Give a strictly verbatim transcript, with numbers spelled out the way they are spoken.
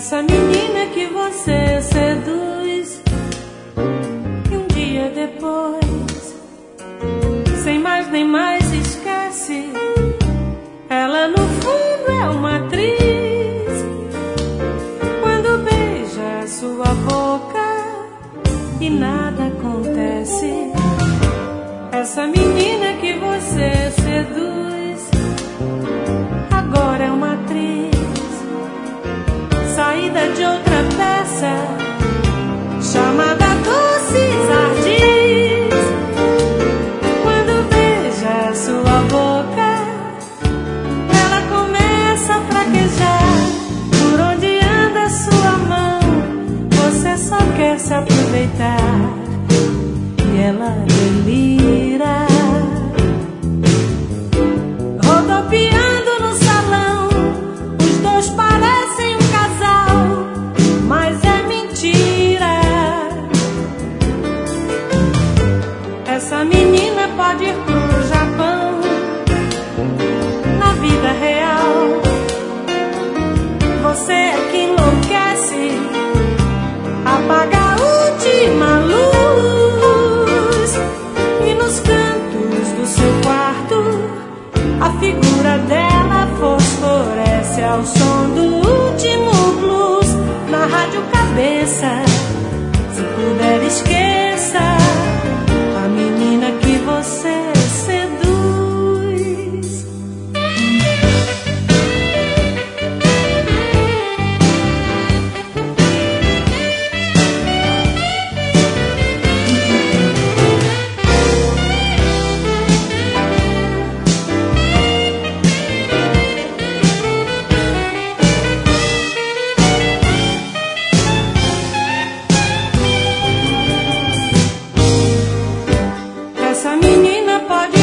Essa menina que você seduz, e um dia depois, sem mais nem mais esquece, ela no fundo é uma atriz. Quando beija sua boca e nada acontece, essa menina que você seduz agora é uma atriz, saída de outra peça chamada Doces Ardis. Quando beija sua boca, ela começa a fraquejar. Por onde anda sua mão, você só quer se aproveitar, e ela delira, rodopiando no salão. Os dois parecem um casal, mas é mentira. Essa menina pode ir pro Japão na vida real. Você é que enlouquece, apaga a última luz, e nos cantos do seu quarto a figura dela fosforece ao som do último blues. Na rádio cabeça, se puder esqueça a menina que você seduz. Essa menina pode